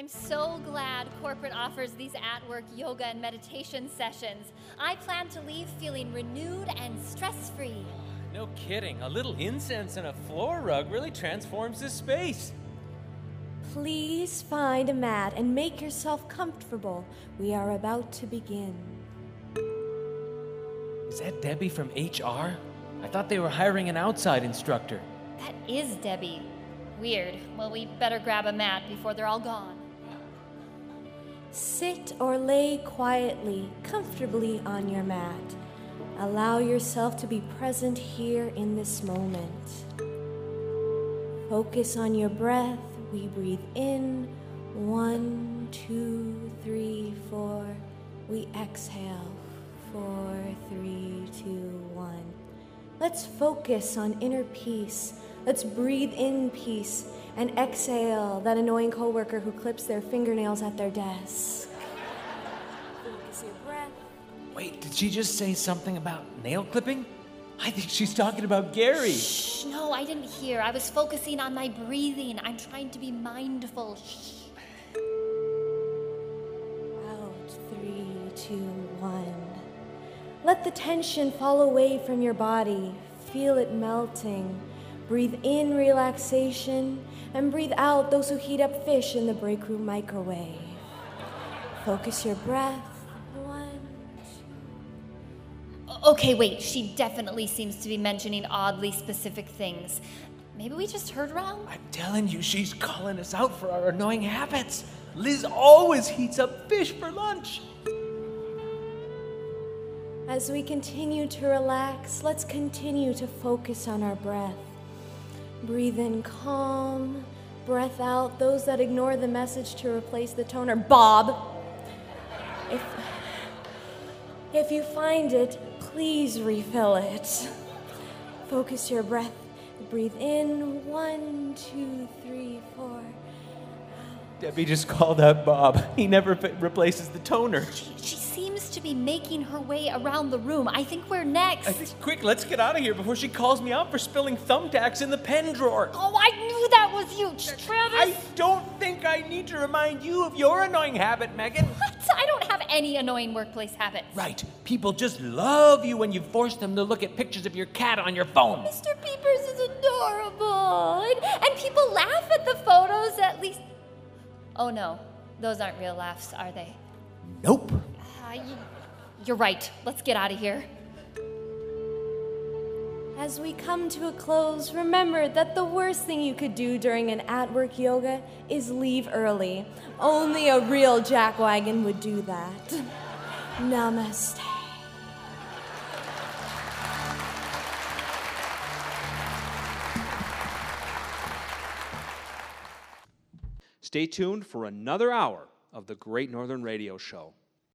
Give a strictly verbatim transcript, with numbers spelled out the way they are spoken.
I'm so glad corporate offers these at-work yoga and meditation sessions. I plan to leave feeling renewed and stress-free. No kidding. A little incense and a floor rug really transforms this space. Please find a mat and make yourself comfortable. We are about to begin. Is that Debbie from H R? I thought they were hiring an outside instructor. That is Debbie. Weird. Well, we better grab a mat before they're all gone. Sit or lay quietly, comfortably on your mat. Allow yourself to be present here in this moment. Focus on your breath. We breathe in, one, two, three, four. We exhale, four, three, two, one. Let's focus on inner peace. Let's breathe in peace and exhale that annoying coworker who clips their fingernails at their desk. Focus your breath. Wait, did she just say something about nail clipping? I think she's talking about Gary. Shh, no, I didn't hear. I was focusing on my breathing. I'm trying to be mindful. Shh. Out, three, two, one. Let the tension fall away from your body. Feel it melting. Breathe in relaxation, and breathe out those who heat up fish in the break room microwave. Focus your breath. Okay, wait, she definitely seems to be mentioning oddly specific things. Maybe we just heard wrong? I'm telling you, she's calling us out for our annoying habits. Liz always heats up fish for lunch. As we continue to relax, let's continue to focus on our breath. Breathe in calm, breath out those that ignore the message to replace the toner. Bob, if, if you find it, please refill it. Focus your breath. Breathe in, one, two, three, four. Debbie just called out Bob. He never f- replaces the toner. She, she seems to be making her way around the room. I think we're next. I think, quick, let's get out of here before she calls me out for spilling thumbtacks in the pen drawer. Oh, I knew that was you, Travis. I don't think I need to remind you of your annoying habit, Megan. What? I don't have any annoying workplace habits. Right. People just love you when you force them to look at pictures of your cat on your phone. Mister Peepers is adorable. And, and people laugh at the photos, at least. Oh, no. Those aren't real laughs, are they? Nope. Uh, you, you're right. Let's get out of here. As we come to a close, remember that the worst thing you could do during an at-work yoga is leave early. Only a real jackwagon would do that. Namaste. Stay tuned for another hour of the Great Northern Radio Show.